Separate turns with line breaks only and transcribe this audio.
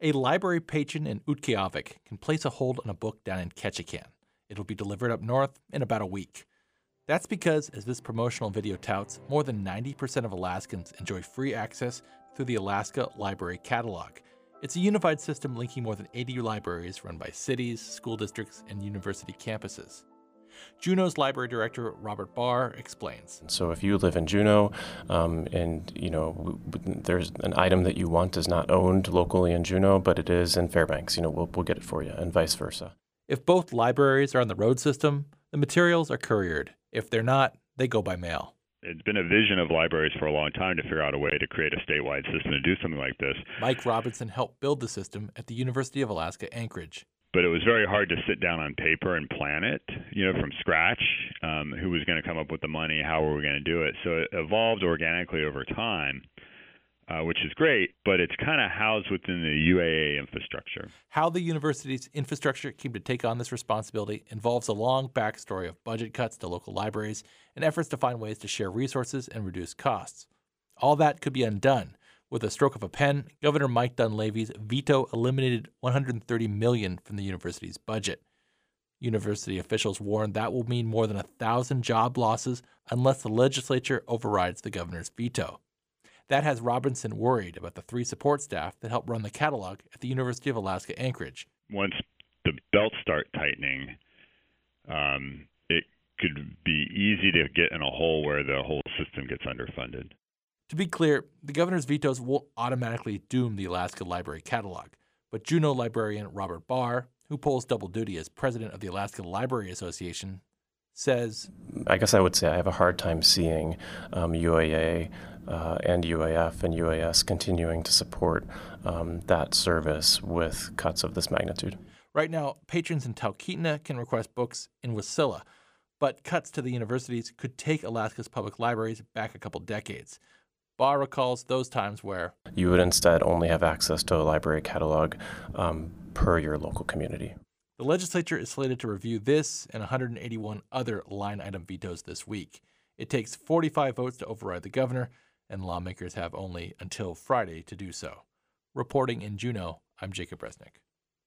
A library patron in Utqiagvik can place a hold on a book down in Ketchikan. It'll be delivered up north in about a week. That's because, as this promotional video touts, more than 90% of Alaskans enjoy free access through the Alaska Library Catalog. It's a unified system linking more than 80 libraries run by cities, school districts, and university campuses. Juneau's library director, Robert Barr, explains.
So if you live in Juneau there's an item that you want is not owned locally in Juneau, but it is in Fairbanks, we'll get it for you, and vice versa.
If both libraries are on the road system, the materials are couriered. If they're not, they go by mail.
It's been a vision of libraries for a long time to figure out a way to create a statewide system to do something like this.
Mike Robinson helped build the system at the University of Alaska Anchorage.
But it was very hard to sit down on paper and plan it, from scratch. Who was going to come up with the money? How were we going to do it? So it evolved organically over time, which is great, but it's kind of housed within the UAA infrastructure.
How the university's infrastructure came to take on this responsibility involves a long backstory of budget cuts to local libraries and efforts to find ways to share resources and reduce costs. All that could be undone. With a stroke of a pen, Governor Mike Dunleavy's veto eliminated $130 million from the university's budget. University officials warn that will mean more than 1,000 job losses unless the legislature overrides the governor's veto. That has Robinson worried about the 3 support staff that help run the catalog at the University of Alaska Anchorage.
Once the belts start tightening, it could be easy to get in a hole where the whole system gets underfunded.
To be clear, the governor's vetoes won't automatically doom the Alaska Library Catalog, but Juneau librarian Robert Barr, who pulls double duty as president of the Alaska Library Association, says,
I guess I would say I have a hard time seeing UAA and UAF and UAS continuing to support that service with cuts of this magnitude.
Right now, patrons in Talkeetna can request books in Wasilla, but cuts to the universities could take Alaska's public libraries back a couple decades. Barr recalls those times where
you would instead only have access to a library catalog per your local community.
The legislature is slated to review this and 181 other line item vetoes this week. It takes 45 votes to override the governor, and lawmakers have only until Friday to do so. Reporting in Juneau, I'm Jacob Resnick.